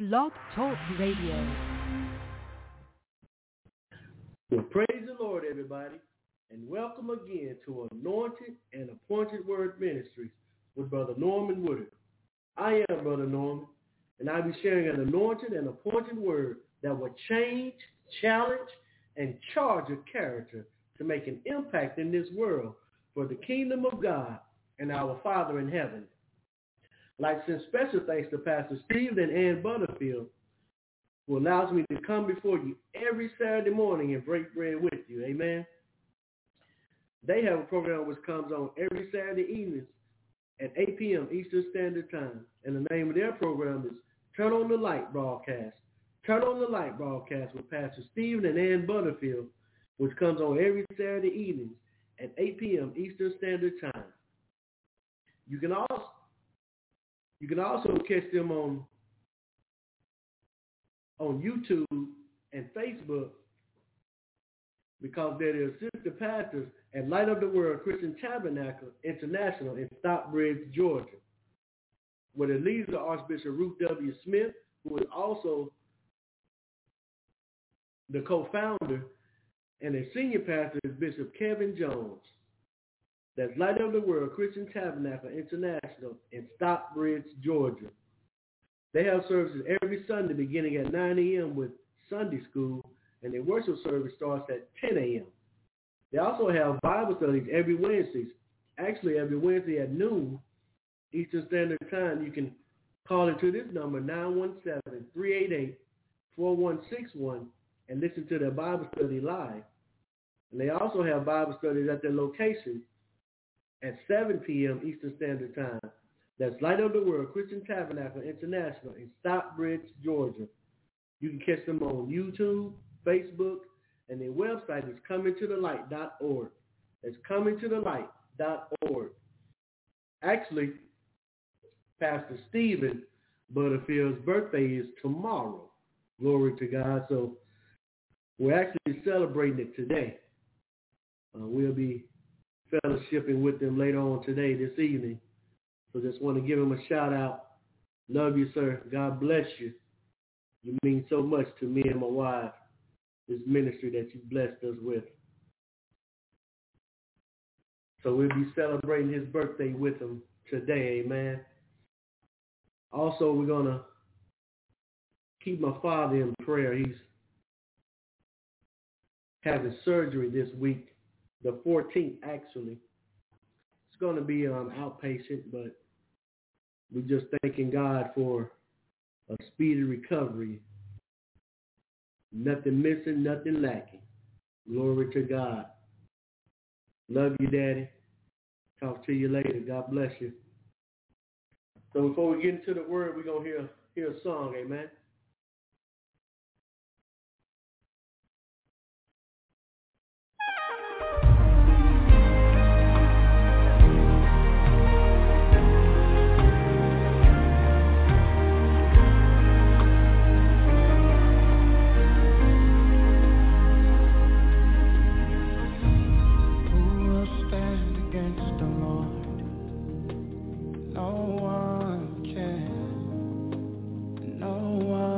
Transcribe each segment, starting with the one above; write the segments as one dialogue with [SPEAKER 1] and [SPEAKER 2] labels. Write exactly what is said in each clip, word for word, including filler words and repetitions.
[SPEAKER 1] Blog Talk Radio.
[SPEAKER 2] Well, praise the Lord, everybody, and welcome again to Anointed and Appointed Word Ministries with Brother Norman Woodard. I am Brother Norman, and I'll be sharing an anointed and appointed word that will change, challenge, and charge your character to make an impact in this world for the kingdom of God and our Father in heaven. I'd like to send special thanks to Pastor Steve and Ann Butterfield, who allows me to come before you every Saturday morning and break bread with you. Amen. They have a program which comes on every Saturday evenings at eight p.m. Eastern Standard Time. And the name of their program is Turn on the Light Broadcast. Turn on the Light Broadcast with Pastor Stephen and Ann Butterfield, which comes on every Saturday evenings at eight p.m. Eastern Standard Time. You can also you can also catch them on on YouTube and Facebook, because they're the assistant pastors at Light of the World Christian Tabernacle International in Stockbridge, Georgia, where the leader, Archbishop Ruth W. Smith, who is also the co-founder, and the senior pastor is Bishop Kevin Jones. That's Light of the World Christian Tabernacle International in Stockbridge, Georgia. They have services every Sunday beginning at nine a.m. with Sunday school, and their worship service starts at ten a.m. They also have Bible studies every Wednesday. Actually, every Wednesday at noon Eastern Standard Time. You can call into this number, nine one seven, three eight eight, four one six one, and listen to their Bible study live. And they also have Bible studies at their location at seven p.m. Eastern Standard Time. That's Light of the World Christian Tabernacle International in Stockbridge, Georgia. You can catch them on YouTube, Facebook, and their website is coming to the light dot org. That's coming to the light dot org. Actually, Pastor Stephen Butterfield's birthday is tomorrow. Glory to God. So we're actually celebrating it today. Uh, we'll be fellowshipping with them later on today, this evening. So just want to give him a shout out. Love you, sir. God bless you. You mean so much to me and my wife, this ministry that you blessed us with. So we'll be celebrating his birthday with him today, amen. Also, we're going to keep my father in prayer. He's having surgery this week, the fourteenth, actually. It's going to be um, outpatient, but we're just thanking God for a speedy recovery. Nothing missing, nothing lacking. Glory to God. Love you, Daddy. Talk to you later. God bless you. So before we get into the word, we're going to hear, hear a song, amen.
[SPEAKER 3] No one can, no one.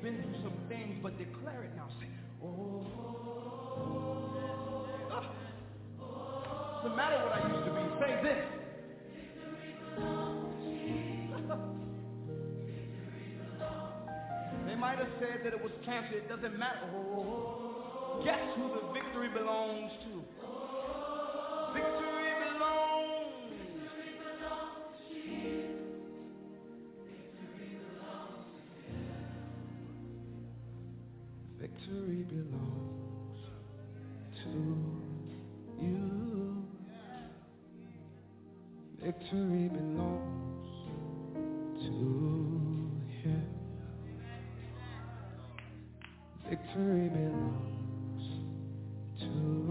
[SPEAKER 3] been through some things, but declare it now. Say, oh. Ah. Doesn't matter what I used to be. Say this. They might have said that it was cancer. It doesn't matter. Oh. Guess who the victory belongs to? Victory belongs. Victory belongs to you. Victory belongs to him. Victory belongs to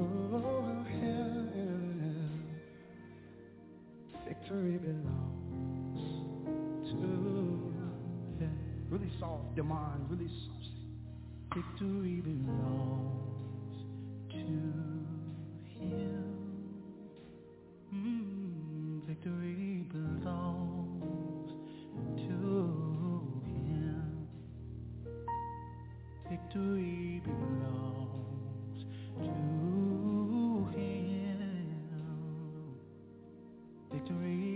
[SPEAKER 3] him. Victory belongs to him. Really soft, your mind, really soft. Victory belongs to him. Mm, victory belongs to him. Victory belongs to him. Victory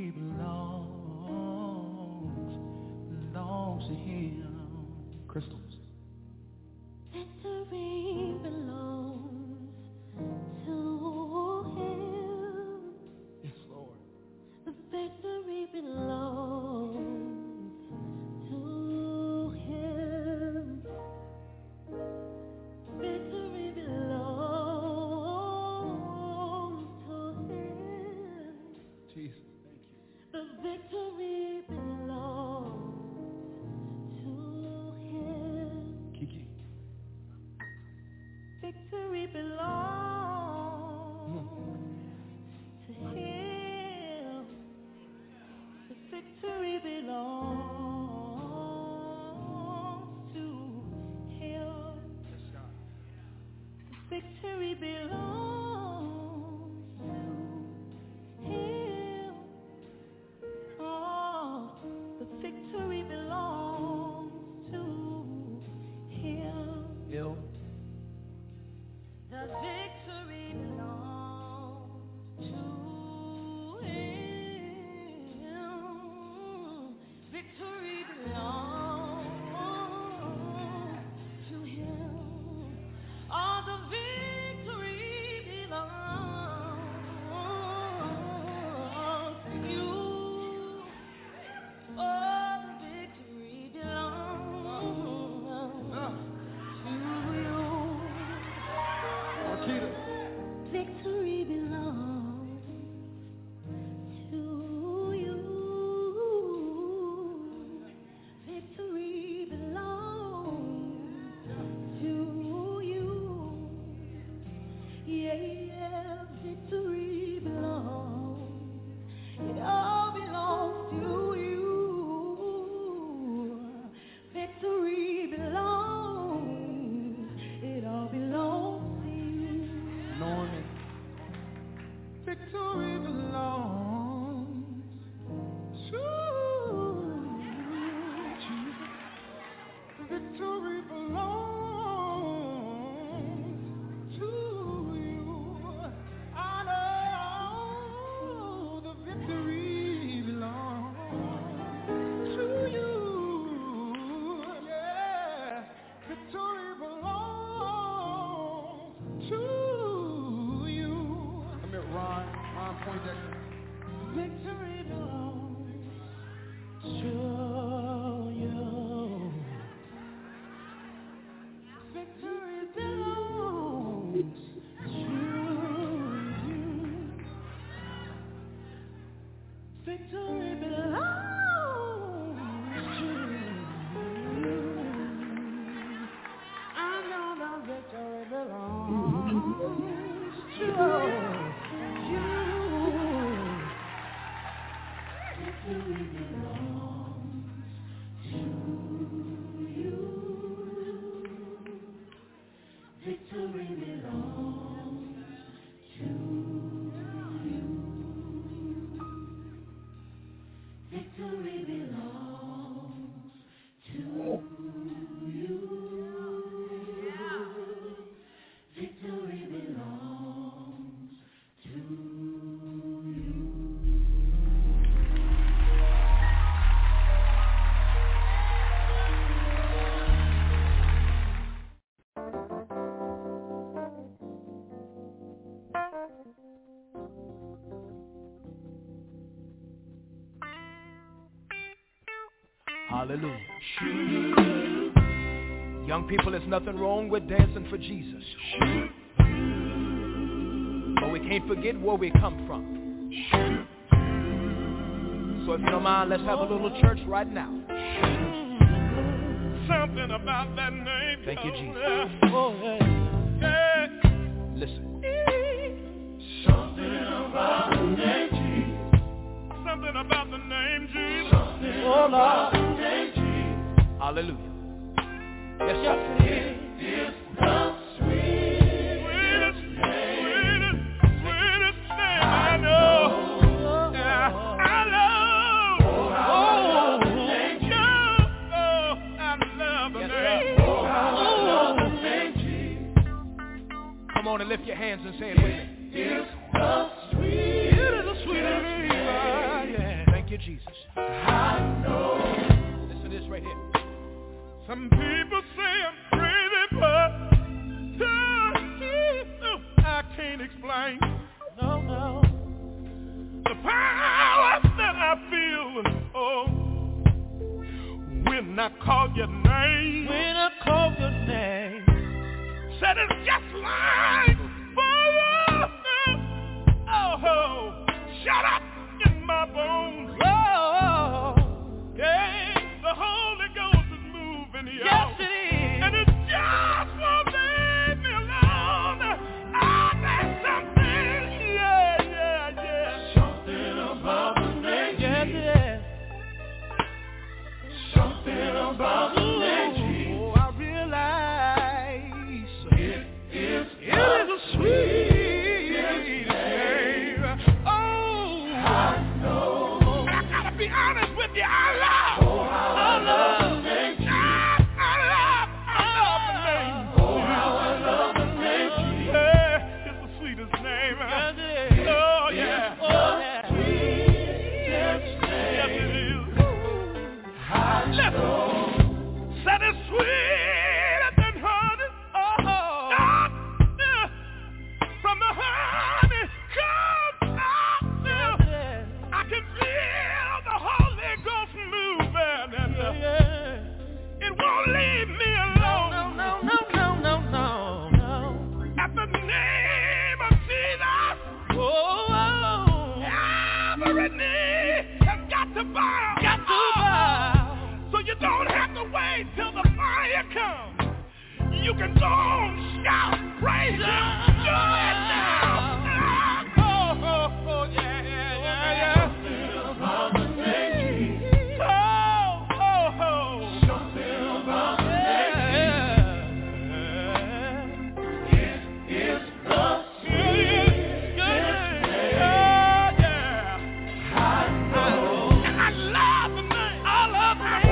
[SPEAKER 3] belongs, belongs to him. Crystals.
[SPEAKER 4] Victory belongs to him.
[SPEAKER 3] Yes, Lord.
[SPEAKER 4] The victory belongs to him. Victory belongs to him.
[SPEAKER 3] Jesus, thank you.
[SPEAKER 4] The victory belongs to him.
[SPEAKER 3] Kiki.
[SPEAKER 4] Victory belongs to him. The victory belongs to him.
[SPEAKER 3] Yes, God.
[SPEAKER 4] The victory belongs to him. Oh, the victory belongs to him.
[SPEAKER 3] Ill.
[SPEAKER 4] The victory belongs to him. Victory belongs to him. All the victory belongs to you. All the victory belongs
[SPEAKER 3] Uh.
[SPEAKER 4] to you.
[SPEAKER 3] Marquita.
[SPEAKER 4] Victory belongs to you. Victory belongs to you. Yeah, yeah, victory belongs. It all belongs to you. Victory belongs. It all belongs to you.
[SPEAKER 3] Norman. Victory belongs to Jesus. Victory belongs to you. I know the victory belongs to you. Yeah, victory belongs to you. Come here, Ron. Ron Poindexter. Victory belongs to you. Victory belongs to you. Victory belongs to you. I know the victory belongs to you. Victory belongs to you. Victory belongs to you. Victory belongs to you. Hallelujah. Young people, there's nothing wrong with dancing for Jesus. But we can't forget where we come from. So if you don't mind, let's have a little church right now.
[SPEAKER 5] Something about that name.
[SPEAKER 3] Thank you, Jesus.
[SPEAKER 5] Oh, yeah. Yeah.
[SPEAKER 3] Listen.
[SPEAKER 5] Something about the name Jesus. Something about the name Jesus. Something oh, about the name Jesus.
[SPEAKER 3] Hallelujah. Yes, sir.
[SPEAKER 5] It is the sweetest, sweetest, sweetest, sweetest name I know. Yeah, I love. Oh, I love the name Jesus. Oh, I love the
[SPEAKER 3] yes,
[SPEAKER 5] name.
[SPEAKER 3] Sir.
[SPEAKER 5] Oh, I love the name Jesus.
[SPEAKER 3] Come on and lift your hands and say it with me.
[SPEAKER 5] It's the sweetest, it is the sweetest name. Yeah.
[SPEAKER 3] Thank you, Jesus.
[SPEAKER 5] I know.
[SPEAKER 3] Listen to this right here.
[SPEAKER 5] Some people say I'm crazy, but uh, I can't explain. No, no. The power that I feel, oh, when I call your name. When I call your name. Said it's just like fire. Oh, oh, shut up in my bones. Oh, yeah, the Holy Ghost. Yes, it is. And it just won't leave me alone. Ah, there's something, yeah, yeah, yeah. Something about the name. Yes, it is. Something about the name. Oh, I realize it is, it is a sweet name. Oh, I know. I gotta be honest with you. I love. Oh, I love. Said it's sweeter than honey. Oh, ah, yeah. From the honey comes out. Yeah. I can feel the Holy Ghost moving, and uh, yeah. It won't leave me alone. No, no, no, no, no, no, no. At the name of Jesus, oh, oh. Every knee has got to bow. Got to bow. So you don't have to wait till the fire comes. You can go on, shout, praise Him, do it now. Oh, oh, oh, yeah, yeah, yeah, yeah. Something about the name. Oh, oh, oh. Something about the name. It is the sweetest name. Oh, yeah. I know. And I love the name. I love the name.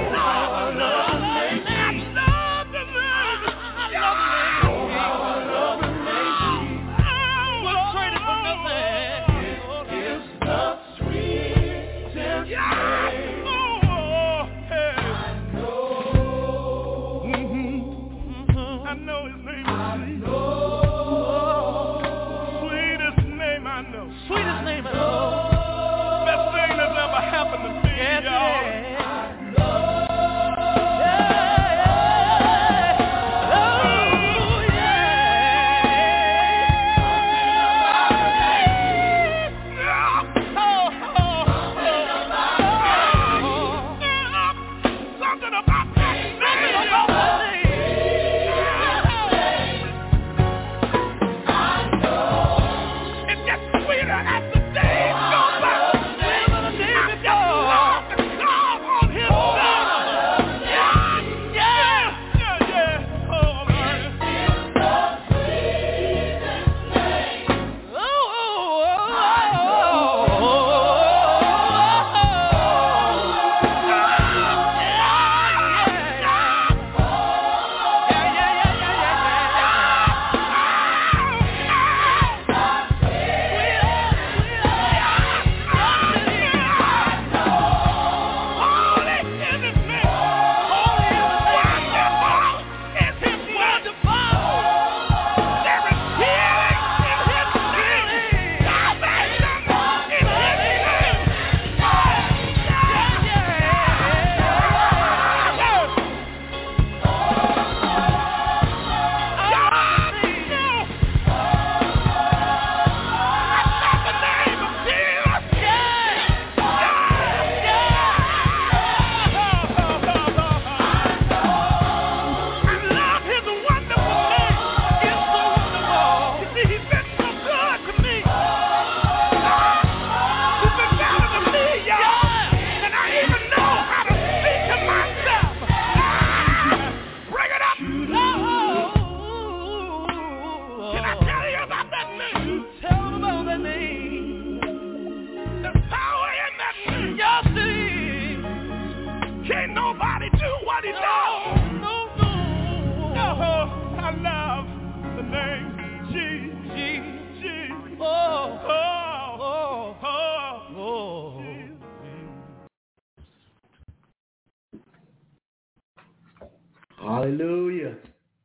[SPEAKER 2] Hallelujah.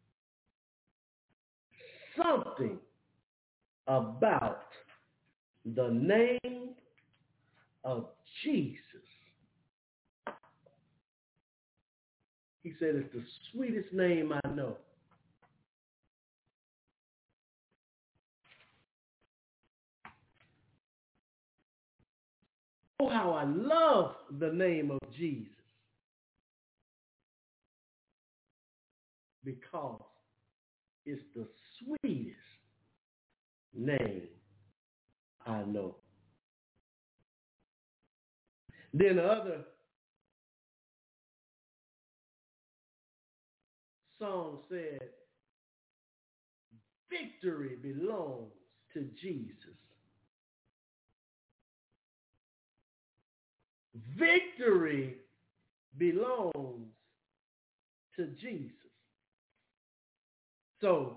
[SPEAKER 2] Something about the name of Jesus. He said it's the sweetest name I know. Oh, how I love the name of Jesus. Because it's the sweetest name I know. Then the other song said, victory belongs to Jesus. Victory belongs to Jesus. So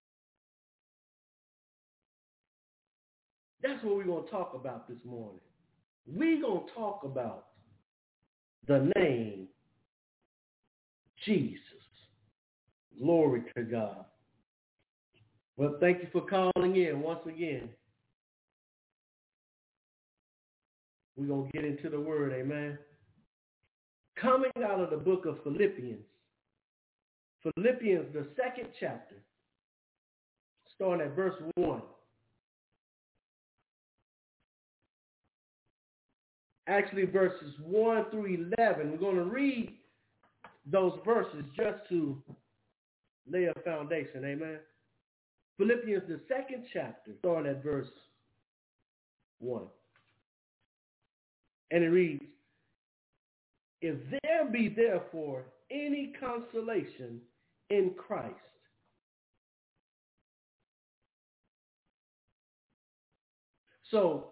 [SPEAKER 2] that's what we're going to talk about this morning. We're going to talk about the name Jesus. Glory to God. Well, thank you for calling in once again. We're going to get into the word, amen. Coming out of the book of Philippians, Philippians, the second chapter, starting at verse one. Actually, verses one through eleven. We're going to read those verses just to lay a foundation, amen. Philippians, the second chapter, starting at verse one. And it reads, if there be therefore any consolation in Christ, so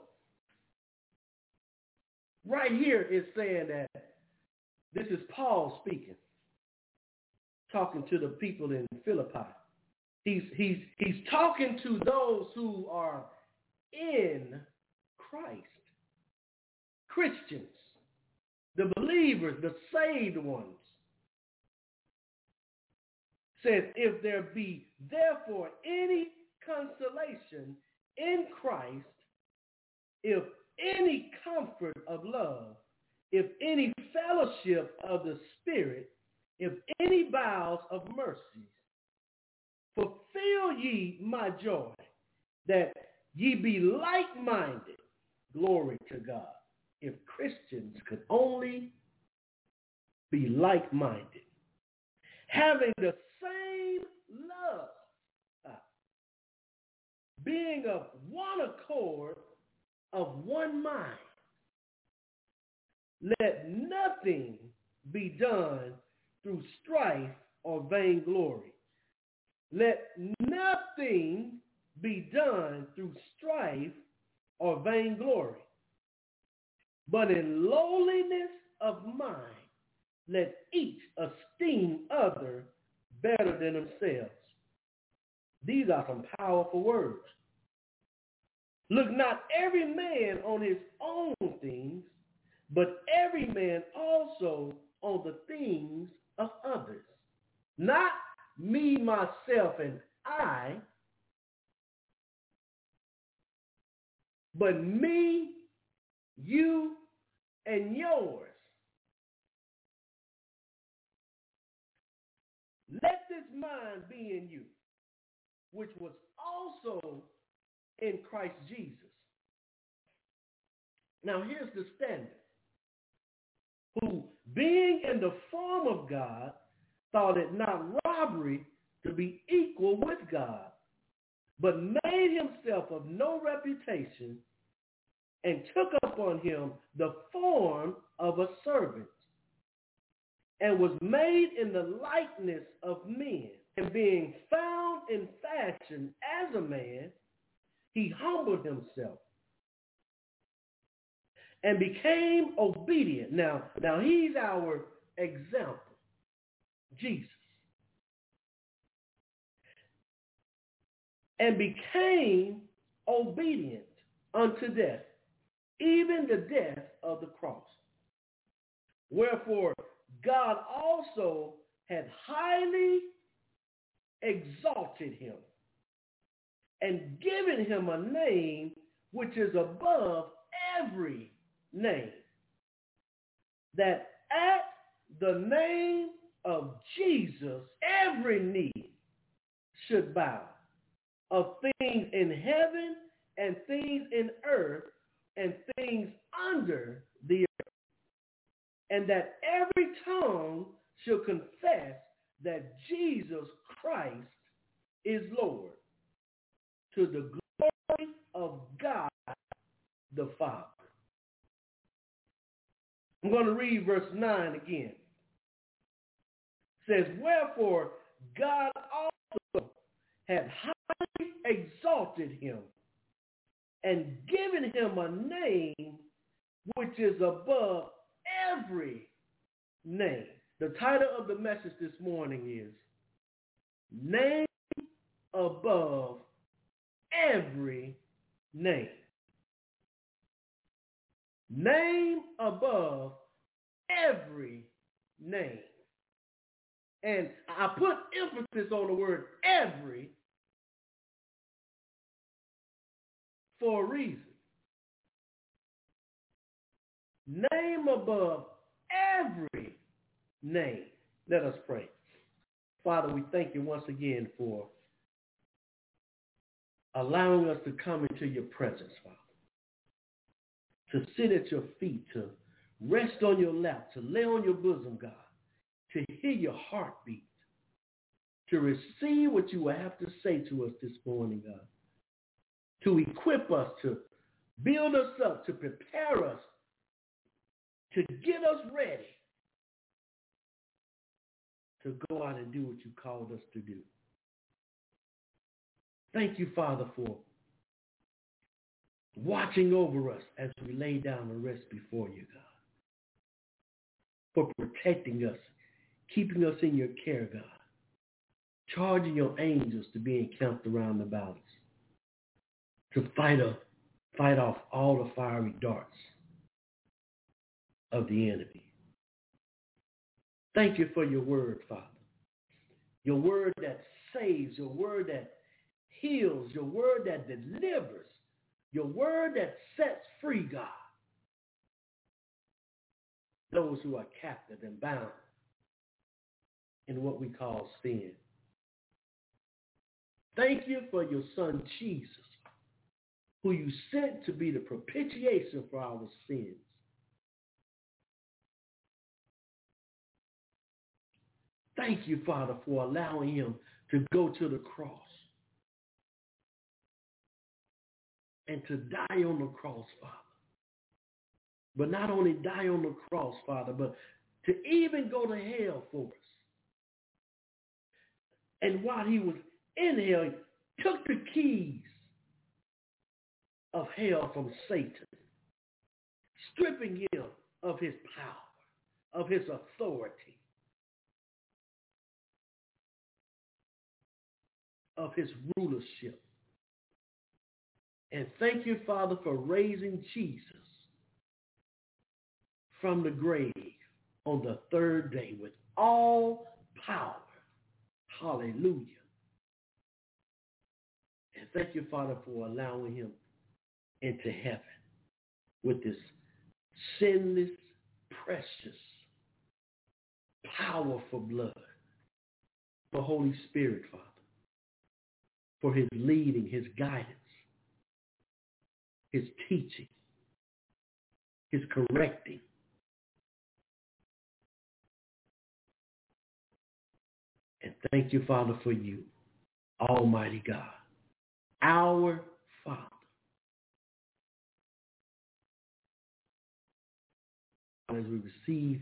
[SPEAKER 2] right here it's saying that this is Paul speaking, talking to the people in Philippi. He's, he's, he's talking to those who are in Christ. Christians, the believers, the saved ones. Says, if there be therefore any consolation in Christ, if any comfort of love, if any fellowship of the Spirit, if any bowels of mercies, fulfill ye my joy, that ye be like-minded. Glory to God. If Christians could only be like-minded, having the same love, uh, being of one accord, of one mind. Let nothing be done through strife or vainglory. Let nothing be done through strife or vainglory. But in lowliness of mind, let each esteem other better than themselves. These are some powerful words. Look not every man on his own things, but every man also on the things of others. Not me, myself, and I, but me, you, and yours. Let this mind be in you, which was also in Christ Jesus. Now here's the standard. Who, being in the form of God, thought it not robbery to be equal with God, but made himself of no reputation, and took upon him the form of a servant, and was made in the likeness of men. And being found in fashion as a man, he humbled himself and became obedient. Now, now he's our example, Jesus. And became obedient unto death, even the death of the cross. Wherefore God also had highly exalted him and given him a name which is above every name, that at the name of Jesus every knee should bow, of things in heaven and things in earth and things under the earth, and that every tongue shall confess that Jesus Christ is Lord, to the glory of God the Father. I'm going to read verse nine again. It says, wherefore God also had highly exalted him and given him a name which is above every name. The title of the message this morning is Name Above Every Name. Name above every name. And I put emphasis on the word every for a reason. Name above every name. Let us pray. Father, we thank you once again for allowing us to come into your presence, Father. To sit at your feet, to rest on your lap, to lay on your bosom, God, to hear your heartbeat, to receive what you will have to say to us this morning, God, to equip us, to build us up, to prepare us, to get us ready to go out and do what you called us to do. Thank you, Father, for watching over us as we lay down and rest before you, God, for protecting us, keeping us in your care, God, charging your angels to be encamped around about us, to fight, a, fight off all the fiery darts of the enemy. Thank you for your word, Father, your word that saves, your word that heals, your word that delivers, your word that sets free, God, those who are captive and bound in what we call sin. Thank you for your son, Jesus, who you sent to be the propitiation for our sins. Thank you, Father, for allowing him to go to the cross and to die on the cross, Father. But not only die on the cross, Father, but to even go to hell for us. And while he was in hell, he took the keys of hell from Satan, stripping him of his power, of his authority, of his rulership. And thank you, Father, for raising Jesus from the grave on the third day with all power. Hallelujah. And thank you, Father, for allowing him into heaven with this sinless, precious, powerful blood. The Holy Spirit, Father, for his leading, his guidance, his teaching, his correcting. And thank you, Father, for you, Almighty God, our Father. As we receive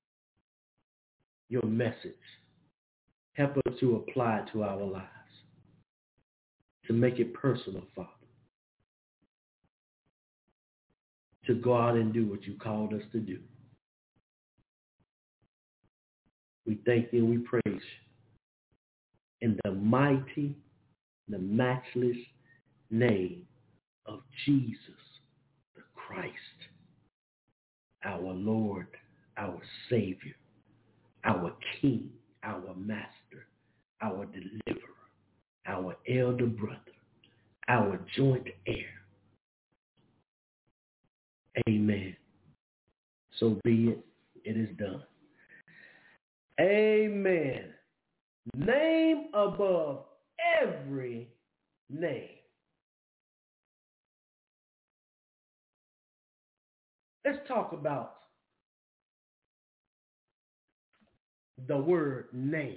[SPEAKER 2] your message, help us to apply it to our lives, to make it personal, Father, to go out and do what you called us to do. We thank you and we praise you in the mighty, the matchless name of Jesus the Christ, our Lord, our Savior, our King, our master, our deliverer, our elder brother, our joint heir. Amen. So be it. It is done. Amen. Name above every name. Let's talk about the word name.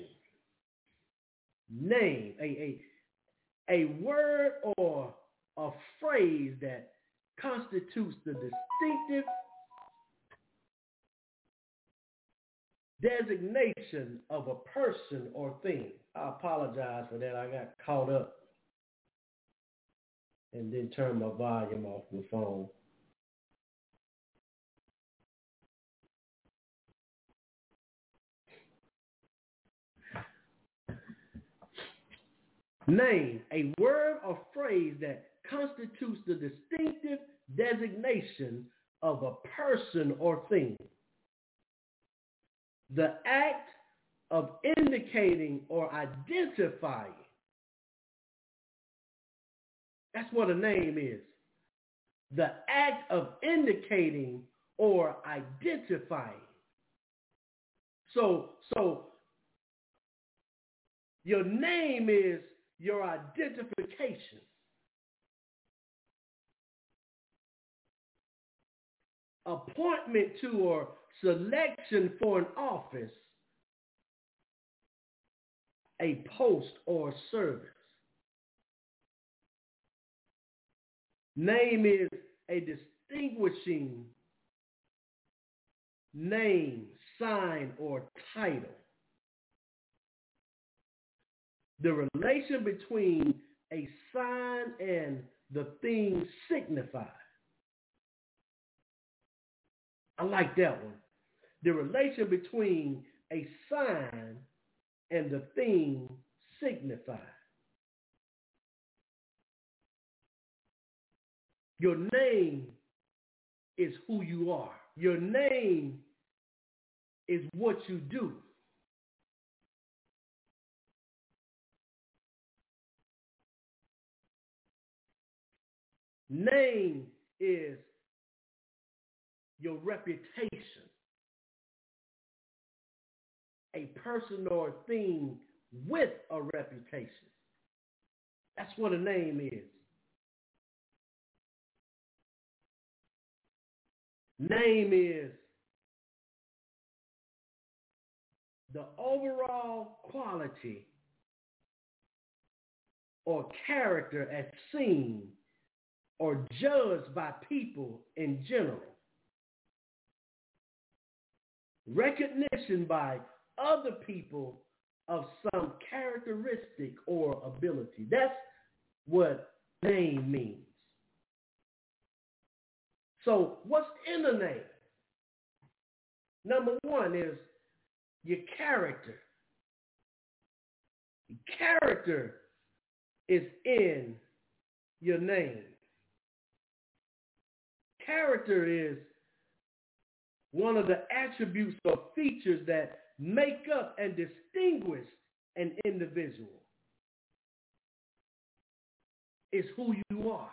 [SPEAKER 2] Name, a, a, a word or a phrase that constitutes the distinctive designation of a person or thing. I apologize for that. I got caught up and then turned my volume off the phone. Name, a word or phrase that constitutes the distinctive designation of a person or thing. The act of indicating or identifying. That's what a name is. The act of indicating or identifying. So, so your name is your identification. Appointment to or selection for an office, a post or service. Name is a distinguishing name, sign, or title. The relation between a sign and the thing signified. I like that one. The relation between a sign and the thing signified. Your name is who you are. Your name is what you do. Name is your reputation. A person or a thing with a reputation. That's what a name is. Name is the overall quality or character as seen or judged by people in general. Recognition by other people of some characteristic or ability. That's what name means. So what's in a name? Number one is your character. Character is in your name. Character is one of the attributes or features that make up and distinguish an individual. It's who you are.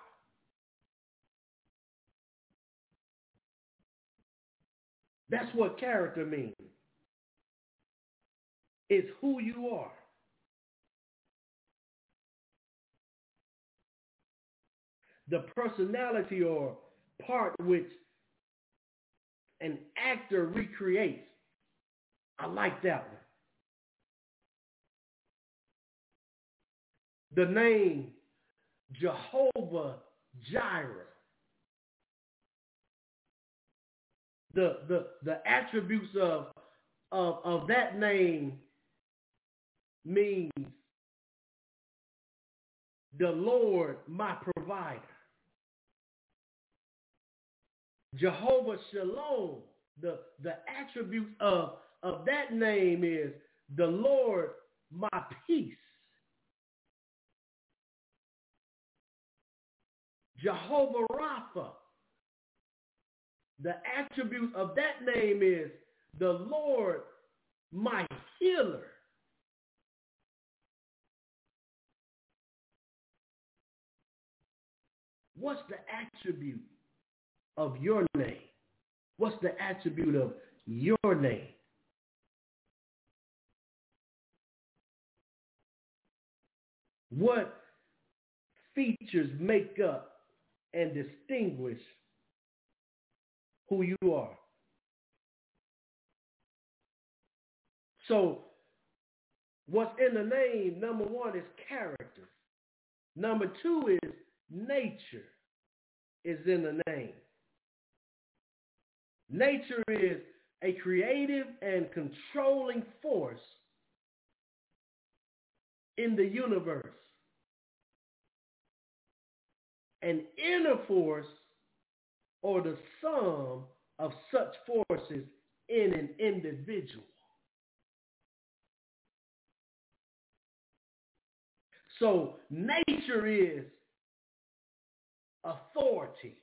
[SPEAKER 2] That's what character means. It's who you are. The personality or part which an actor recreates. I like that one. The name Jehovah Jireh. The, the, the attributes of, of, of that name means the Lord my provider. Jehovah Shalom, the, the attribute of, of that name is the Lord my peace. Jehovah Rapha, the attribute of that name is the Lord my healer. what's the attribute of your name? What's the attribute of your name? What features make up and distinguish who you are? So what's in the name, number one, is character. Number two is nature is in the name. Nature is a creative and controlling force in the universe. An inner force or the sum of such forces in an individual. So nature is authority.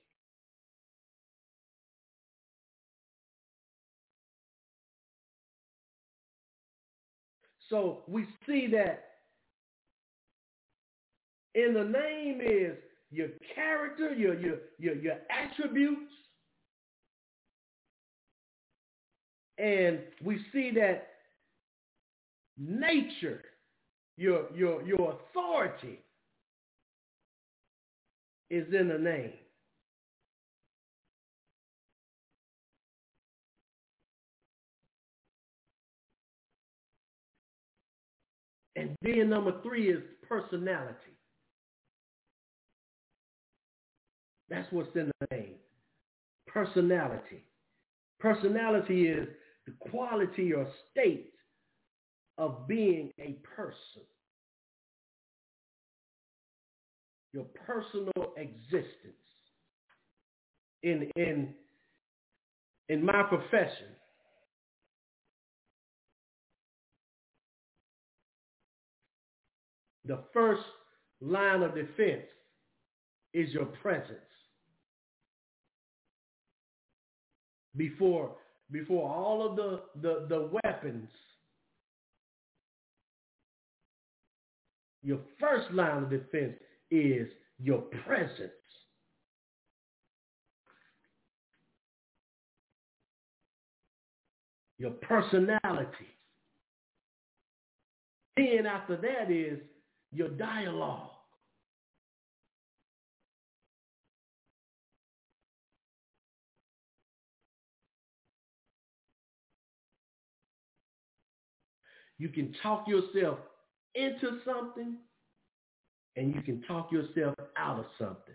[SPEAKER 2] So we see that in the name is your character, your, your, your, your attributes. And we see that nature, your, your, your authority is in the name. And then number three is personality. That's what's in the name. Personality. Personality is the quality or state of being a person. Your personal existence. In, in, in my profession, the first line of defense is your presence. Before, before all of the, the, the weapons, your first line of defense is your presence. Your personality. Then after that is your dialogue. You can talk yourself into something, and you can talk yourself out of something.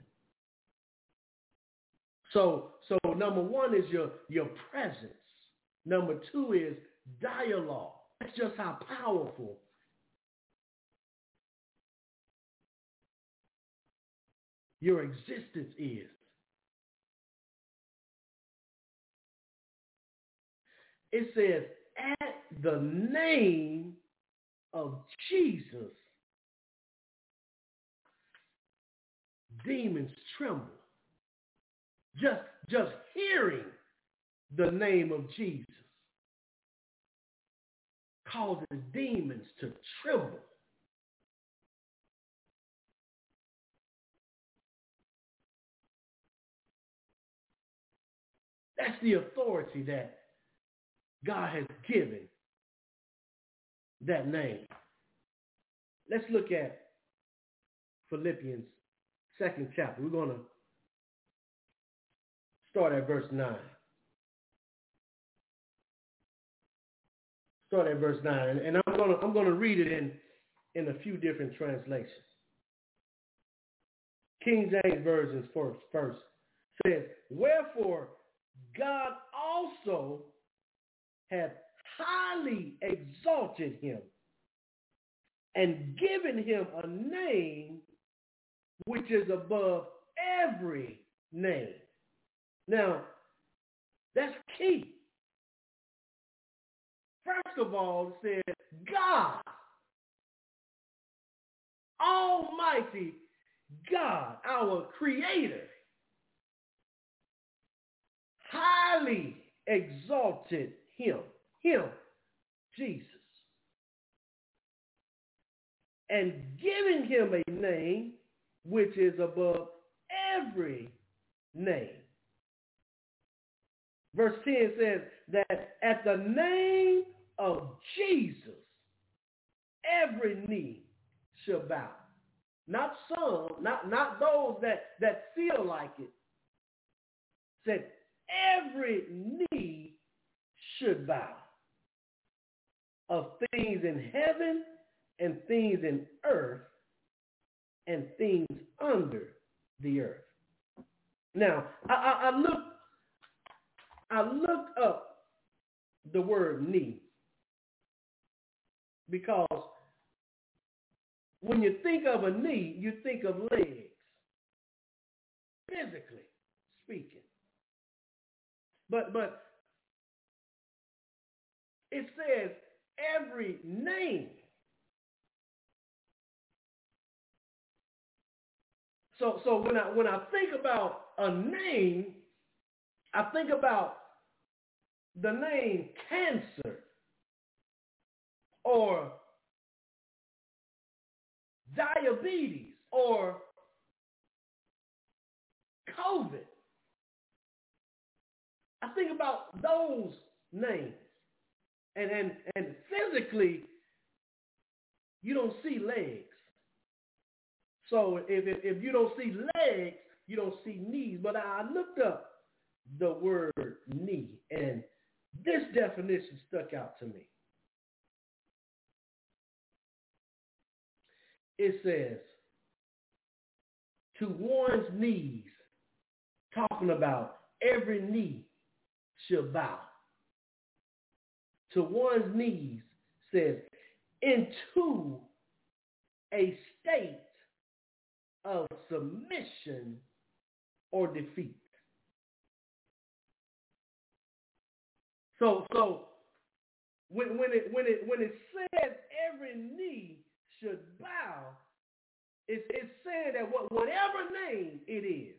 [SPEAKER 2] So, so number one is your, your presence. Number two is dialogue. That's just how powerful your existence is. It says, at the name of Jesus, demons tremble. Just, just hearing the name of Jesus causes demons to tremble. That's the authority that God has given that name. Let's look at Philippians second chapter. We're going to start at verse nine. Start at verse nine, and, and I'm going to I'm going to read it in in a few different translations. King James Version first, first says, "Wherefore God also hath highly exalted him and given him a name which is above every name." Now, that's key. First of all, it says God, Almighty God, our Creator, highly exalted him, him, Jesus, and giving him a name which is above every name. Verse ten says that at the name of Jesus, every knee shall bow. Not some, not, not those that, that feel like it. Said every knee should bow, of things in heaven and things in earth and things under the earth. Now, I, I, I looked I looked up the word knee because when you think of a knee, you think of legs, physically speaking. But but it says every name. So so when I when I think about a name, I think about the name cancer or diabetes or COVID. I think about those names. And, and, and physically, you don't see legs. So if, if, if you don't see legs, you don't see knees. But I looked up the word knee, and this definition stuck out to me. It says, to one's knees, talking about every knee shall bow. To one's knees says, into a state of submission or defeat. So, so when, when it when it when it says every knee should bow, it's it's saying that what, whatever name it is,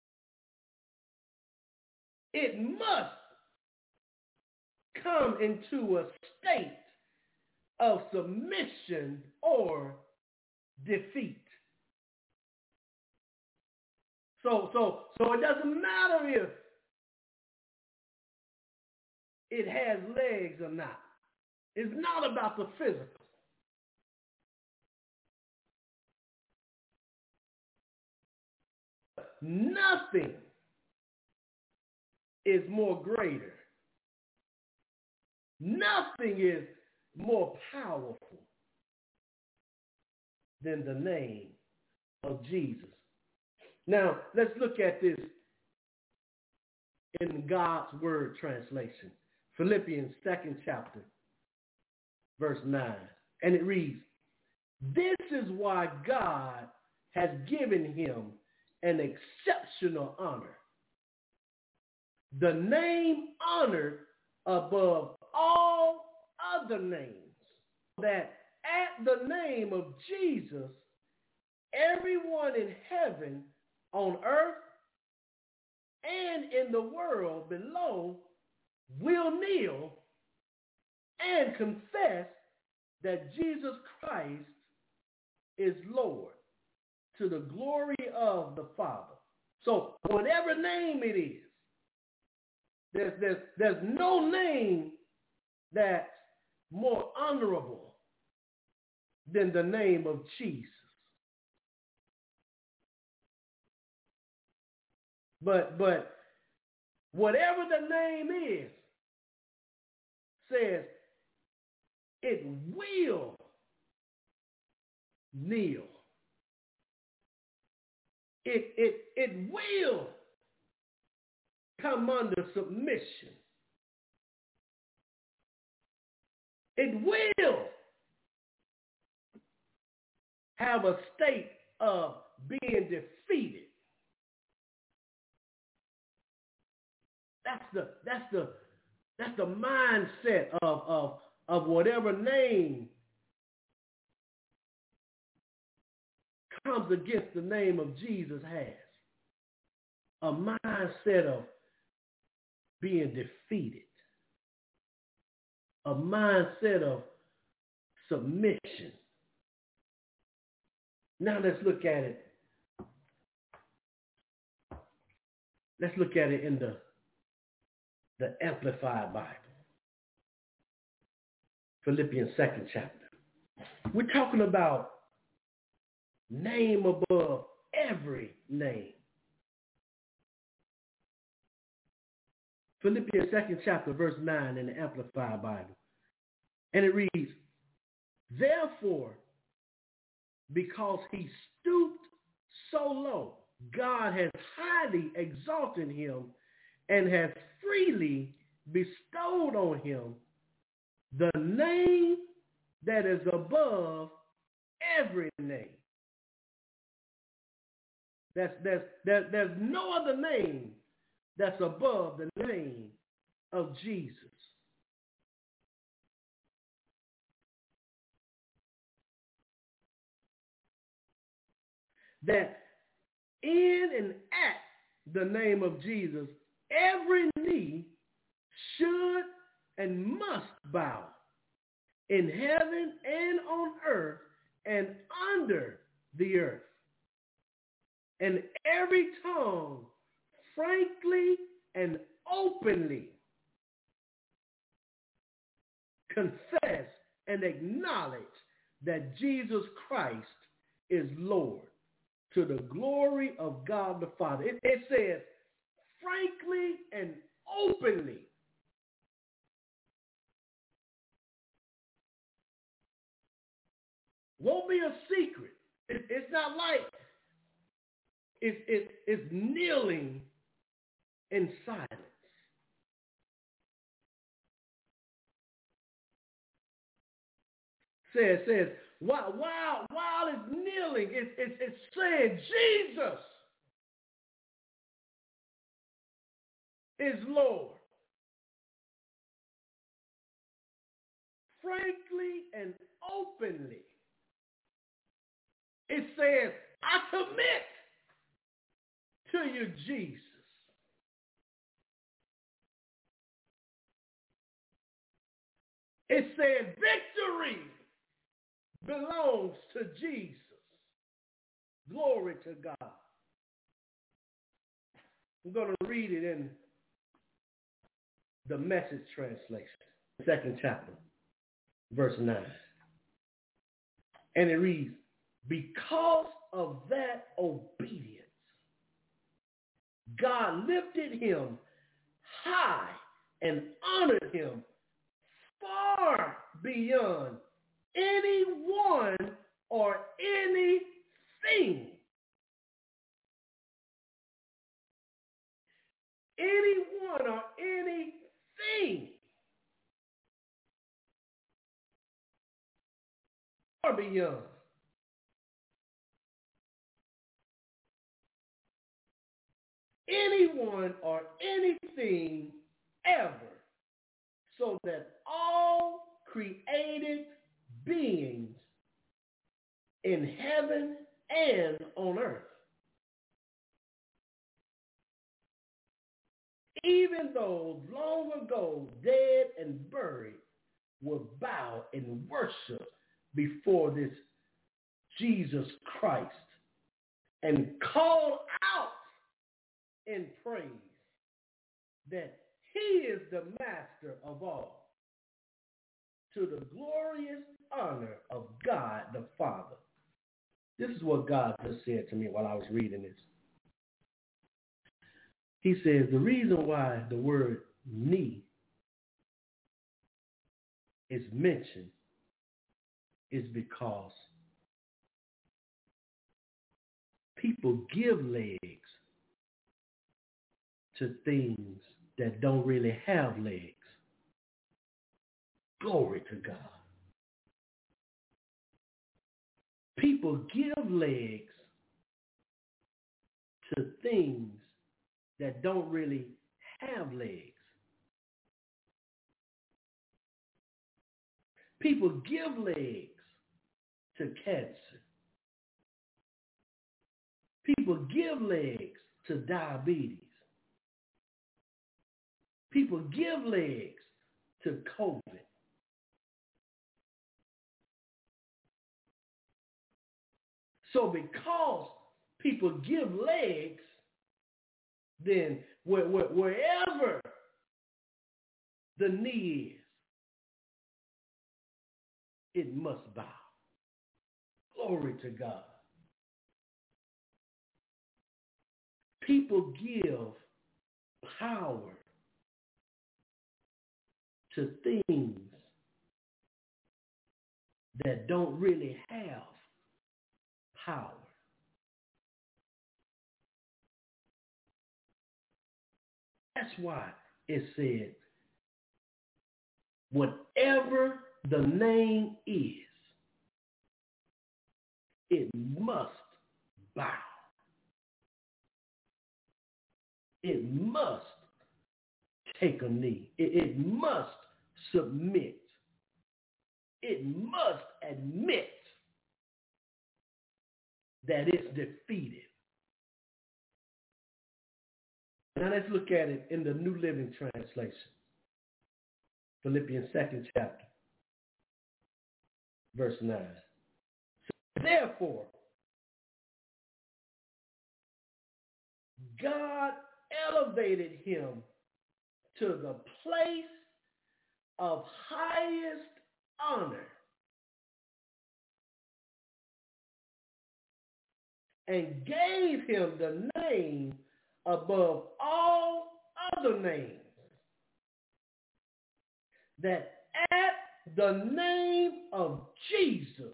[SPEAKER 2] it must come into a state of submission or defeat. So, so, so it doesn't matter if it has legs or not. It's not about the physical. Nothing is more greater. Nothing is more powerful than the name of Jesus. Now, let's look at this in God's Word translation. Philippians second chapter, verse nine. And it reads, this is why God has given him an exceptional honor. The name honored above all other names, that at the name of Jesus, everyone in heaven, on earth, and in the world below will kneel and confess that Jesus Christ is Lord, to the glory of the Father. So whatever name it is, there's, there's, there's no name that's more honorable than the name of Jesus. But but whatever the name is, says it will kneel. It it it will come under submission. It will have a state of being defeated. That's the that's the that's the mindset of, of, of whatever name comes against the name of Jesus has. A mindset of being defeated. A mindset of submission. Now let's look at it Let's look at it in the, the Amplified Bible. Philippians second chapter. We're talking about name above every name. Philippians second chapter, verse nine in the Amplified Bible. And it reads, therefore, because he stooped so low, God has highly exalted him and has freely bestowed on him the name that is above every name. That's, that's, there's, there's no other name that's above the name of Jesus. That in and at the name of Jesus, every knee should and must bow in heaven and on earth and under the earth. And every tongue frankly and openly confess and acknowledge that Jesus Christ is Lord, to the glory of God the Father. It, it says frankly and openly. Won't be a secret. It, it's not like it, it, it's kneeling in silence. Says, says, while, while, while it's kneeling, it, it, it's saying Jesus is Lord. Frankly and openly. It says, I commit to you, Jesus. It said victory belongs to Jesus. Glory to God. I'm going to read it in the Message translation, second chapter, verse nine. And it reads, because of that obedience, God lifted him high and honored him far beyond anyone or anything. Anyone or anything. Far beyond. Anyone or anything ever, so that all created beings in heaven and on earth, even those long ago dead and buried, will bow and worship before this Jesus Christ and call out in praise that he is the master of all, to the glorious honor of God the Father. This is what God just said to me while I was reading this. He says the reason why the word knee is mentioned is because people give legs to things that don't really have legs. Glory to God. People give legs to things that don't really have legs. People give legs to cancer. People give legs to diabetes. People give legs to COVID. So because people give legs then where, where, wherever the knee is, it must bow. Glory to God. People give power to things that don't really have power. That's why it said, whatever the name is, it must bow. It must take a knee. It, it must submit. It must admit that it's defeated. Now let's look at it in the New Living Translation. Philippians second chapter, verse nine. So therefore, God elevated him to the place of highest honor and gave him the name above all other names, that at the name of Jesus,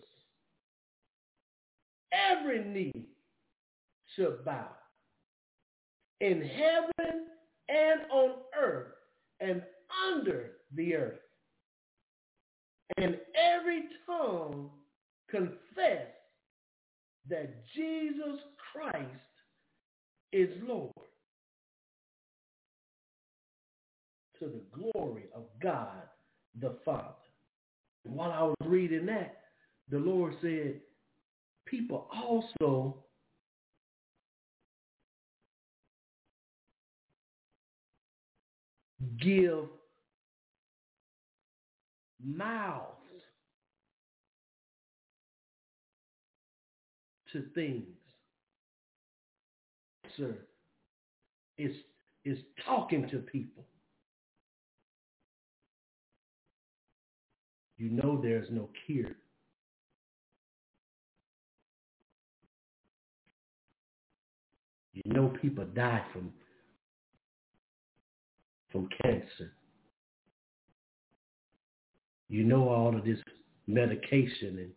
[SPEAKER 2] every knee should bow, in heaven and on earth and under the earth, and every tongue confess that Jesus Christ is Lord, to the glory of God the Father. And while I was reading that, the Lord said, people also give mouths to things. Sir, is is talking to people. You know there's no cure. You know people die from from cancer. You know all of this medication and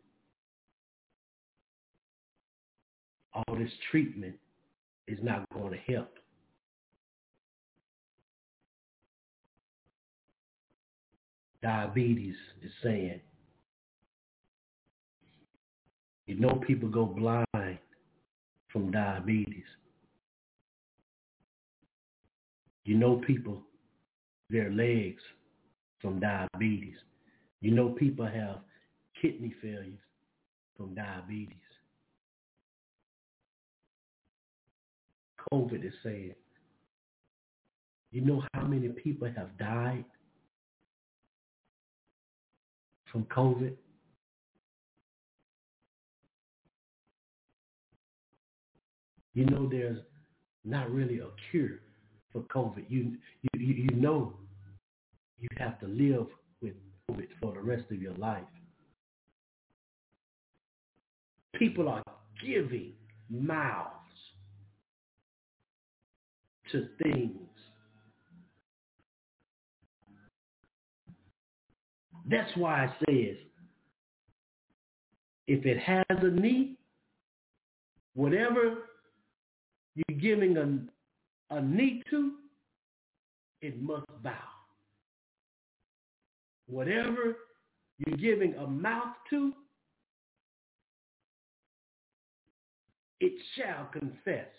[SPEAKER 2] all this treatment is not going to help. Diabetes is saying, you know people go blind from diabetes. You know people, their legs from diabetes. You know people have kidney failures from diabetes. COVID is saying, you know how many people have died from COVID? You know there's not really a cure for COVID. You, you, you know you have to live with COVID for the rest of your life. People are giving mouths to things. That's why it says, if it has a knee, whatever you're giving a, a knee to, it must bow. Whatever you're giving a mouth to, it shall confess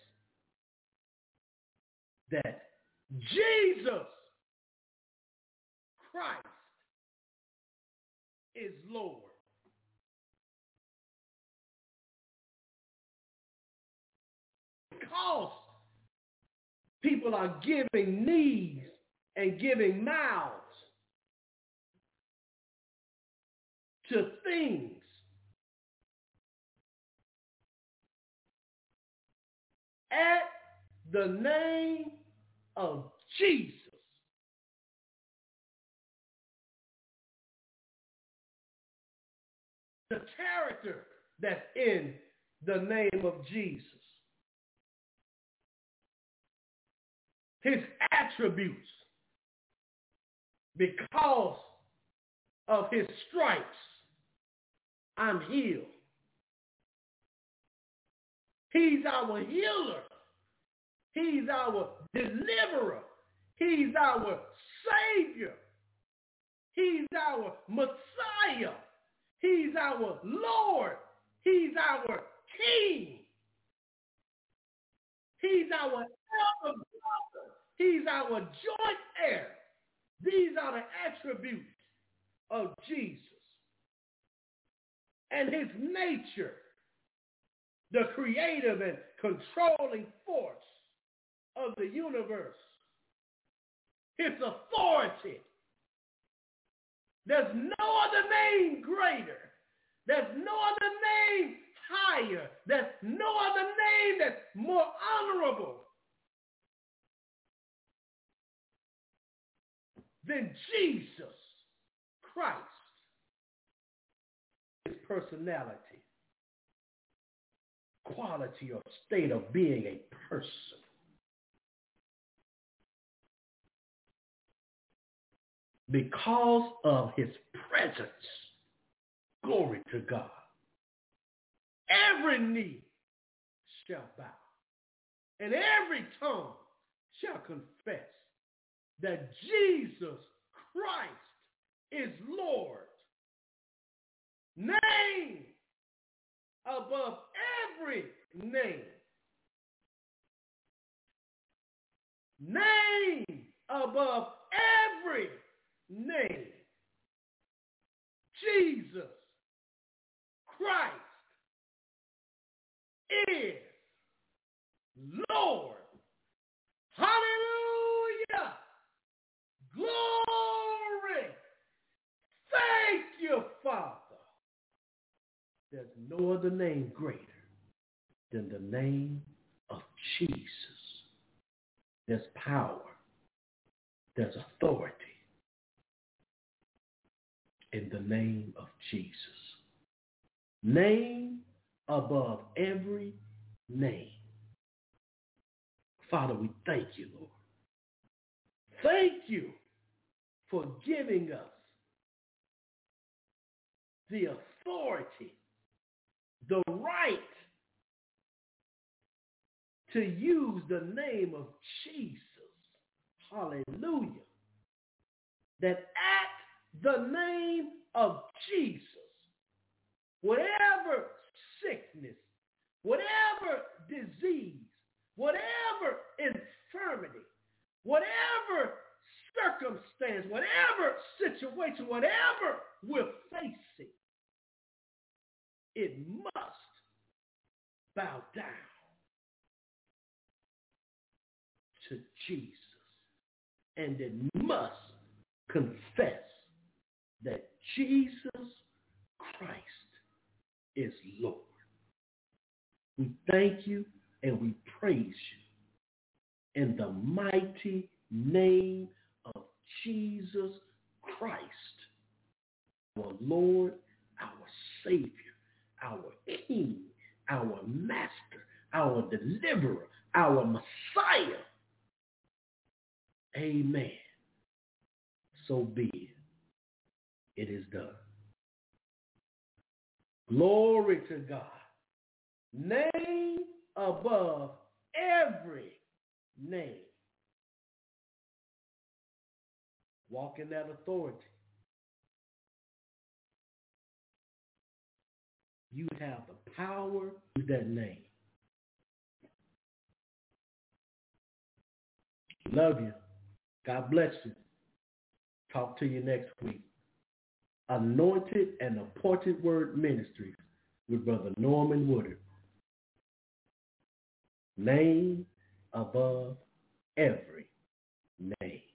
[SPEAKER 2] that Jesus Christ is Lord. Because people are giving knees and giving mouths to things, at the name of Jesus. The character that's in the name of Jesus. His attributes. Because of his stripes, I'm healed. He's our healer. He's our deliverer. He's our Savior. He's our Messiah. He's our Lord. He's our King. He's our elder brother. He's our joint heir. These are the attributes of Jesus. And his nature, the creative and controlling force of the universe. His authority. There's no other name greater. There's no other name higher. There's no other name that's more honorable than Jesus Christ. His personality, quality or state of being a person. Because of his presence, glory to God, every knee shall bow and every tongue shall confess that Jesus Christ is Lord. Name above every name. Name above every name. Jesus Christ is Lord. Hallelujah. Glory. Thank you, Father. There's no other name greater than the name of Jesus. There's power. There's authority in the name of Jesus. Name above every name. Father, we thank you, Lord. Thank you for giving us the authority, the right to use the name of Jesus. Hallelujah. That at the name of Jesus, whatever sickness, whatever disease, whatever infirmity, whatever circumstance, whatever situation, whatever we're facing, it must bow down to Jesus. And it must confess that Jesus Christ is Lord. We thank you and we praise you in the mighty name of Jesus Christ, our Lord, our Savior, our King, our Master, our Deliverer, our Messiah. Amen. So be it. It is done. Glory to God. Name above every name. Walk in that authority. You have the power of that name. Love you. God bless you. Talk to you next week. Anointed and Appointed Word Ministry with Brother Norman Woodard. Name above every name.